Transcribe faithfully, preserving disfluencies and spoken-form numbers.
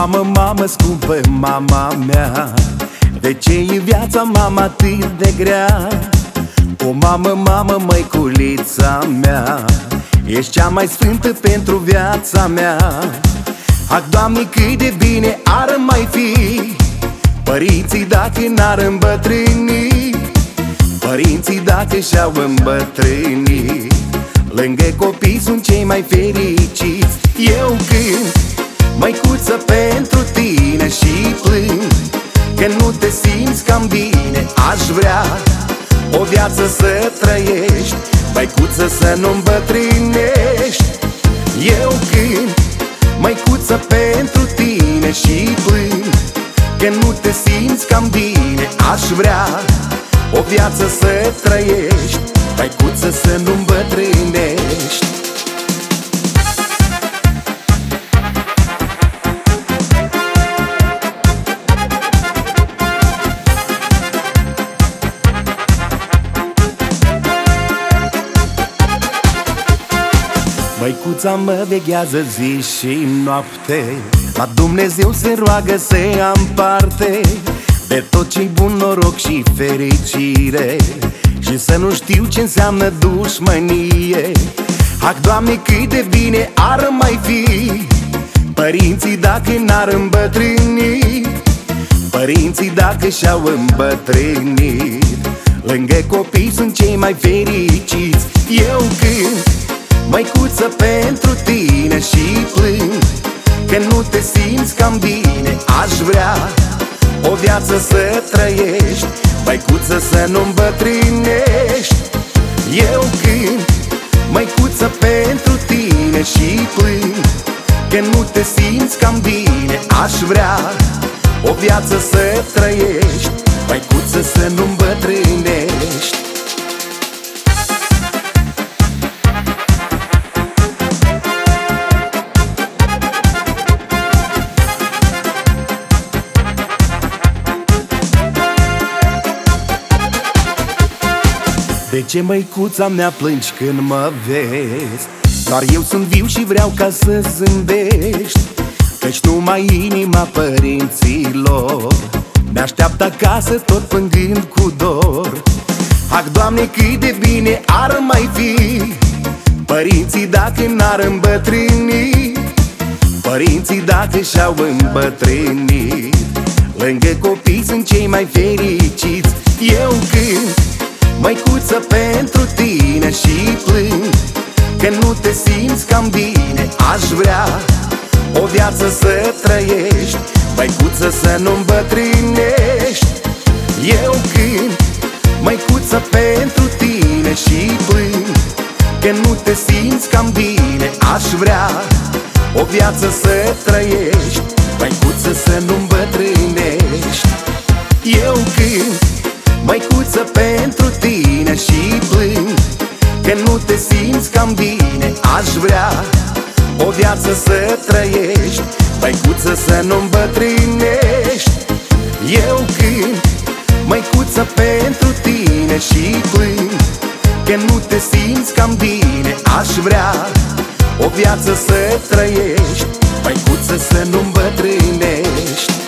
mamă, mamă scumpă, mama mea, de ce e viața, mama, atât de grea? O mamă, mamă, măiculița mea, ești cea mai sfântă pentru viața mea. Ac, Doamne, cât de bine ar mai fi părinții dacă n-ar îmbătrâni, părinții dacă și-au îmbătrânit, lângă copii sunt cei mai fericiți. Eu cânt, măicuță, pentru tine și plâng că nu te simți cam bine. Aș vrea o viață să trăiești, măicuță, să nu îmbătrânești. Eu cânt, măicuță, pentru tine și plâng că nu te simți cam bine. Aș vrea o viață să trăiești, măicuță, să nu îmbătrânești. Măicuța mă veghează zi și noapte, la Dumnezeu se roagă să am parte de tot ce-i bun, noroc și fericire, și să nu știu ce înseamnă dușmănie. Ac, Doamne, cât de bine ar mai fi părinții dacă n-ar îmbătrâni, părinții dacă și-au îmbătrânit, lângă copii sunt cei mai fericiți. Eu cânt, măicuță, pentru tine și plâng că nu te simți cam bine. Aș vrea o viață să trăiești, măicuță, să nu îmbătrânești. Eu cânt, măicuță, pentru tine și plâng că nu te simți cam bine. Aș vrea o viață să trăiești, măicuță, să nu îmbătrânești. De ce, măicuța mea, plângi când mă vezi? Doar eu sunt viu și vreau ca să zâmbești, căci numai inima părinților ne-așteaptă acasă tot plângând cu dor. Ac, Doamne, cât de bine ar mai fi părinții dacă n-ar îmbătrâni, părinții dacă și-au îmbătrânit, lângă copii sunt cei mai fericiți. Eu cânt, măicuță, pentru tine și plâng că nu te simți cam bine. Aș vrea o viață să trăiești, măicuță, să nu îmbătrânești. Eu cânt, măicuță, pentru tine și plâng că nu te simți cam bine. Aș vrea o viață să trăiești, măicuță, să nu îmbătrânești. Eu cânt, măicuță, pentru tine și plâng că nu te simți cam bine. Aș vrea o viață să trăiești, măicuță, să nu îmbătrânești. Eu cânt, măicuță, pentru tine și plâng că nu te simți cam bine. Aș vrea o viață să trăiești, măicuță, să nu îmbătrânești.